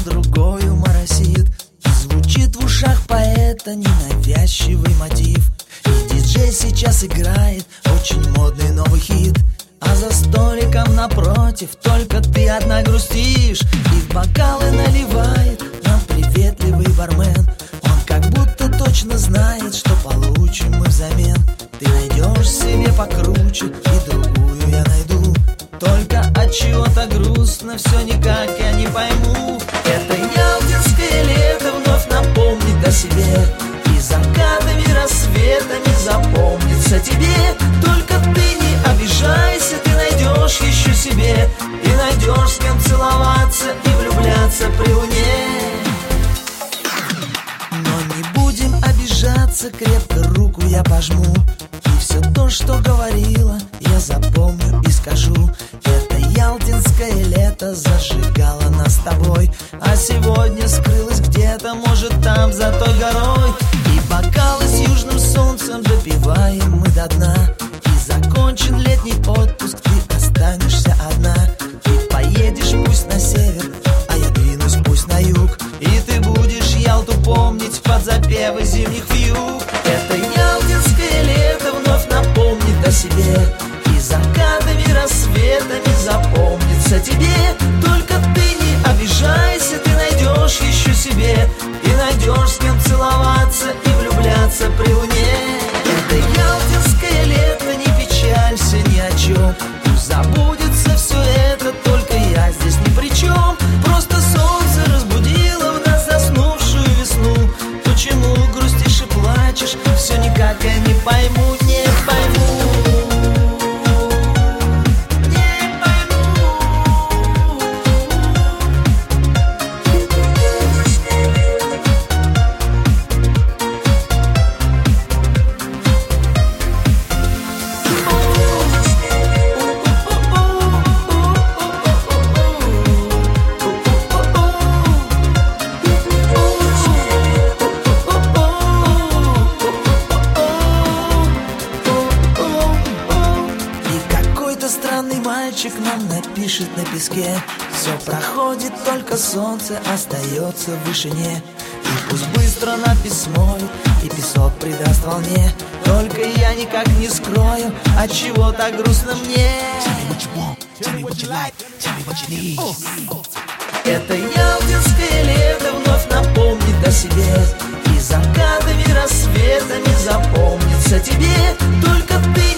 другою моросит. Звучит в ушах поэта ненавязчивый мотив. И диджей сейчас играет очень модный новый хит. А за столиком напротив только ты одна грустишь. И в бокалы наливает нам приветливый бармен. Он как будто точно знает, что получим мы взамен. Ты найдешь себе покруче, и другую я найду. Только от чего-то грустно, все никак я не пойму. Это ялтинское лето вновь напомнит о себе. И закатами, рассветами запомнится тебе. Только ты не обижайся, ты найдешь еще себе. И найдешь с кем целоваться и влюбляться при луне. Но не будем обижаться, крепко руку я пожму. И все то, что говорила, я запомню и скажу. Это ялтинское лето зажигало нас с тобой, а сегодня скрылось где-то, может там за той горой. И бокалы с южным солнцем допиваем мы до дна. И закончен летний отпуск, ты останешься одна. Ты поедешь пусть на север, а я двинусь пусть на юг. И ты будешь Ялту помнить под запевы зимних вьюг. Это ялтинское лето вновь напомнит о себе. И закатами, рассветами запомнится тебе. Только ты не обижайся, ты найдешь еще себе. И найдешь с кем целоваться и влюбляться при луне. Это ялтинское лето, не печалься ни о чем. Пусть забудется все это, только я здесь ни при чем. Просто солнце разбудило в нас заснувшую весну. Почему грустишь и плачешь, все никак я не пойму, не пойму. Странный мальчик нам напишет на песке. Все проходит, только солнце остается в вышине. И пусть быстро надпись смоет, и песок придаст волне. Только я никак не скрою, отчего так грустно мне. Это ялтинское лето вновь напомнит о себе. И закатами, рассветами запомнится тебе. Только ты